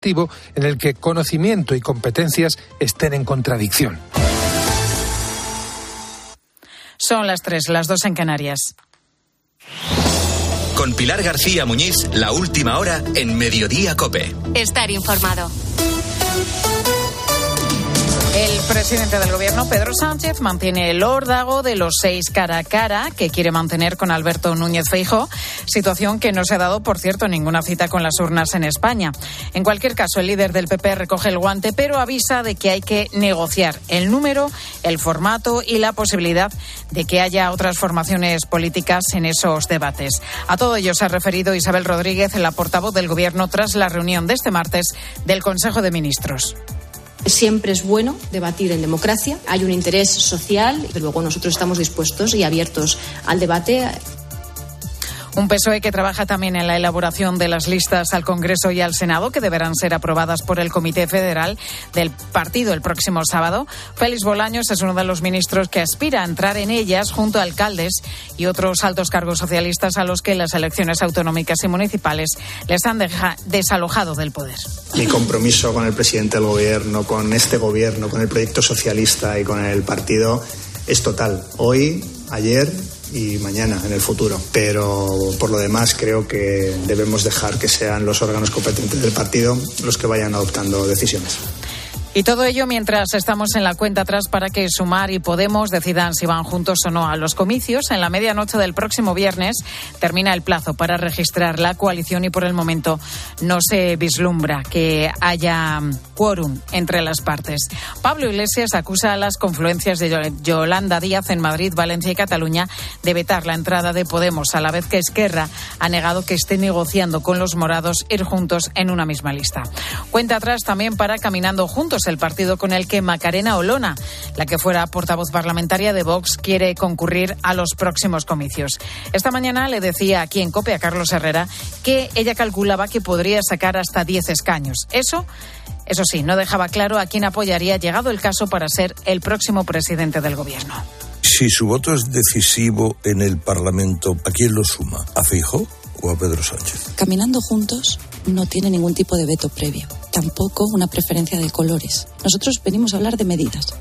en el que conocimiento y competencias estén en contradicción. Son las 3, las 2 en Canarias. Con Pilar García Muñiz, la última hora en Mediodía COPE. Estar informado. El presidente del Gobierno, Pedro Sánchez, mantiene el órdago de los 6 cara a cara que quiere mantener con Alberto Núñez Feijóo, situación que no se ha dado, por cierto, ninguna cita con las urnas en España. En cualquier caso, el líder del PP recoge el guante, pero avisa de que hay que negociar el número, el formato y la posibilidad de que haya otras formaciones políticas en esos debates. A todo ello se ha referido Isabel Rodríguez, la portavoz del Gobierno, tras la reunión de este martes del Consejo de Ministros. Siempre es bueno debatir en democracia. Hay un interés social y luego nosotros estamos dispuestos y abiertos al debate. Un PSOE que trabaja también en la elaboración de las listas al Congreso y al Senado, que deberán ser aprobadas por el Comité Federal del partido el próximo sábado. Félix Bolaños es uno de los ministros que aspira a entrar en ellas junto a alcaldes y otros altos cargos socialistas a los que las elecciones autonómicas y municipales les han desalojado del poder. Mi compromiso con el presidente del Gobierno, con este Gobierno, con el proyecto socialista y con el partido es total. Hoy, ayer y mañana, en el futuro. Pero por lo demás creo que debemos dejar que sean los órganos competentes del partido los que vayan adoptando decisiones. Y todo ello mientras estamos en la cuenta atrás para que Sumar y Podemos decidan si van juntos o no a los comicios. En la medianoche del próximo viernes termina el plazo para registrar la coalición y por el momento no se vislumbra que haya quórum entre las partes. Pablo Iglesias acusa a las confluencias de Yolanda Díaz en Madrid, Valencia y Cataluña de vetar la entrada de Podemos, a la vez que Esquerra ha negado que esté negociando con los morados ir juntos en una misma lista. Cuenta atrás también para Caminando Juntos, el partido con el que Macarena Olona, la que fuera portavoz parlamentaria de Vox, quiere concurrir a los próximos comicios. Esta mañana le decía aquí en COPE a Carlos Herrera que ella calculaba que podría sacar hasta 10 escaños. Eso sí, no dejaba claro a quién apoyaría, llegado el caso, para ser el próximo presidente del Gobierno. Si su voto es decisivo en el Parlamento, ¿a quién lo suma? ¿A Feijóo o a Pedro Sánchez? Caminando Juntos no tiene ningún tipo de veto previo, tampoco una preferencia de colores. Nosotros venimos a hablar de medidas.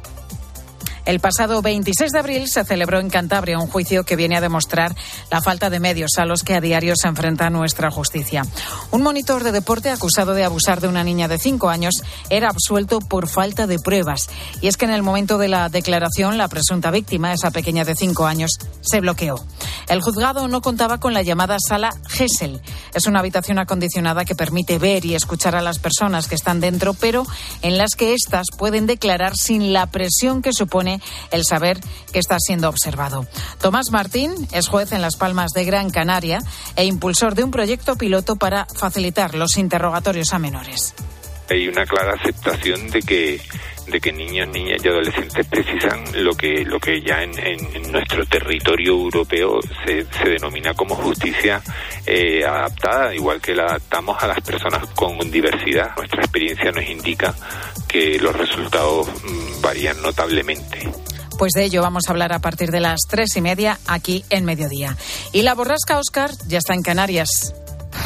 El pasado 26 de abril se celebró en Cantabria un juicio que viene a demostrar la falta de medios a los que a diario se enfrenta nuestra justicia. Un monitor de deporte acusado de abusar de una niña de 5 años era absuelto por falta de pruebas. Y es que en el momento de la declaración, la presunta víctima, esa pequeña de 5 años, se bloqueó. El juzgado no contaba con la llamada sala Gesell. Es una habitación acondicionada que permite ver y escuchar a las personas que están dentro, pero en las que éstas pueden declarar sin la presión que supone el saber que está siendo observado. Tomás Martín es juez en Las Palmas de Gran Canaria e impulsor de un proyecto piloto para facilitar los interrogatorios a menores. Hay una clara aceptación de que niños, niñas y adolescentes precisan lo que ya en nuestro territorio europeo se denomina como justicia adaptada, igual que la adaptamos a las personas con diversidad. Nuestra experiencia nos indica que los resultados varían notablemente. Pues de ello vamos a hablar a partir de las 3:30 aquí en Mediodía. Y la borrasca Óscar ya está en Canarias.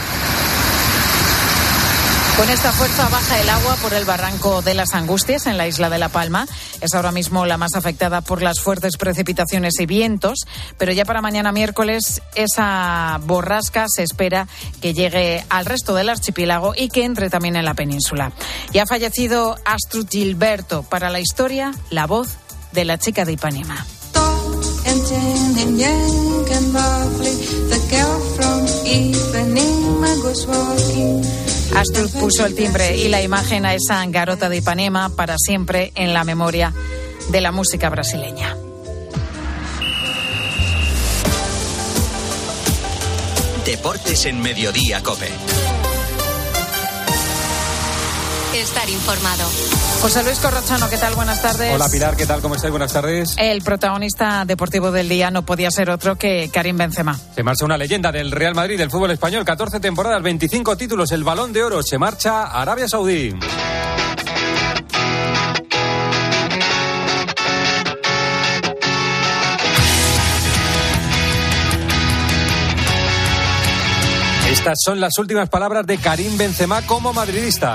Con esta fuerza baja el agua por el barranco de las Angustias en la isla de La Palma. Es ahora mismo la más afectada por las fuertes precipitaciones y vientos, pero ya para mañana miércoles esa borrasca se espera que llegue al resto del archipiélago y que entre también en la península. Y ha fallecido Astrud Gilberto, para la historia, la voz de la chica de Ipanema. Astrud puso el timbre y la imagen a esa garota de Ipanema para siempre en la memoria de la música brasileña. Deportes en Mediodía COPE. Estar informado. José Luis Corrochano, ¿qué tal? Buenas tardes. Hola Pilar, ¿qué tal? ¿Cómo estáis? Buenas tardes. El protagonista deportivo del día no podía ser otro que Karim Benzema. Se marcha una leyenda del Real Madrid, del fútbol español, 14 temporadas, 25 títulos, el Balón de Oro, se marcha a Arabia Saudí. Estas son las últimas palabras de Karim Benzema como madridista.